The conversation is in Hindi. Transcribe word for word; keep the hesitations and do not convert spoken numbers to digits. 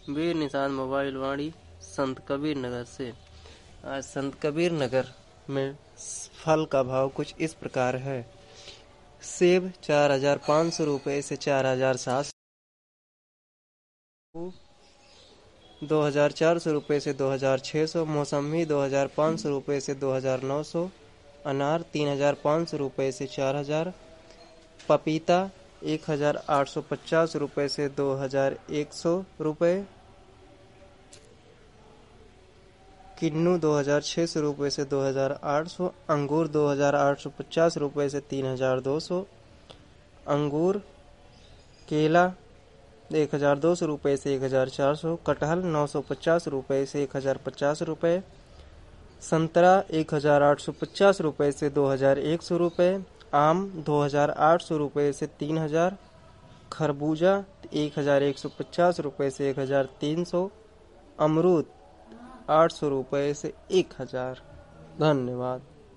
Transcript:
वीर निषाद मोबाइल वाणी संत कबीर नगर से। आज संत कबीर नगर में फल का भाव कुछ इस प्रकार है। सेब चार हजार पाँच सौ रुपये से चार हजार सात सौ, दो हजार चार सौ रुपये से दो हजार छः सौ, मौसमी दो हजार पाँच सौ रुपये से दो हजार नौ सौ, अनार तीन हजार पाँच सौ रुपये से चार हजार, पपीता एक हजार आठ सौ पचास रुपये से दो हजार एक सौ रुपये, किन्नू दो हजार छः सौ रुपये से दो हजार आठ सौ, अंगूर दो हजार आठ सौ पचास रुपये से तीन हजार दो सौ, अंगूर केला एक हजार दो सौ रुपये से एक हजार चार सौ, कटहल नौ सौ पचास रुपये से एक हजार पचास रुपये, संतरा एक हजार आठ सौ पचास रुपये से दो हजार एक सौ रुपये, आम दो हजार आठ सौ रुपये से तीन हजार, खरबूजा एक हजार एक सौ पचास रुपये से एक हजार तीन सौ, अमरूद आठ सौ रुपये से एक हजार। धन्यवाद।